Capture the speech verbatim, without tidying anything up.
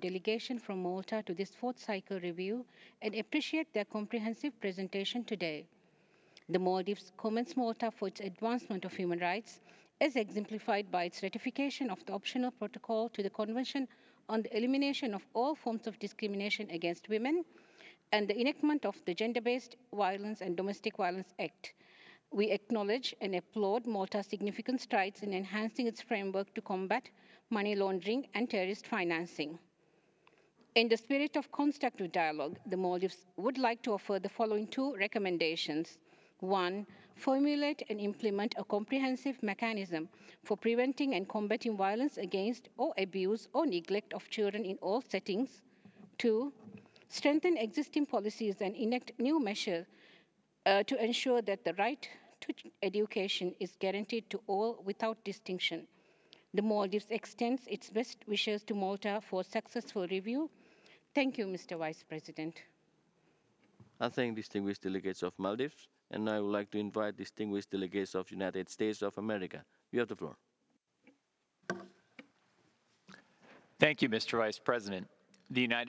delegation from Malta to this fourth cycle review and appreciate their comprehensive presentation today. The Maldives commends Malta for its advancement of human rights, as exemplified by its ratification of the optional protocol to the Convention on the Elimination of All Forms of Discrimination Against Women and the enactment of the Gender-Based Violence and Domestic Violence Act. We acknowledge and applaud Malta's significant strides in enhancing its framework to combat money laundering and terrorist financing. In the spirit of constructive dialogue, the Maldives would like to offer the following two recommendations. One, formulate and implement a comprehensive mechanism for preventing and combating violence against or abuse or neglect of children in all settings. Two, strengthen existing policies and enact new measures uh, to ensure that the right to education is guaranteed to all without distinction. The Maldives extends its best wishes to Malta for successful review. Thank you, Mister Vice President. I thank distinguished delegates of Maldives, and I would like to invite distinguished delegates of United States of America. You have the floor. Thank you, Mister Vice President. The United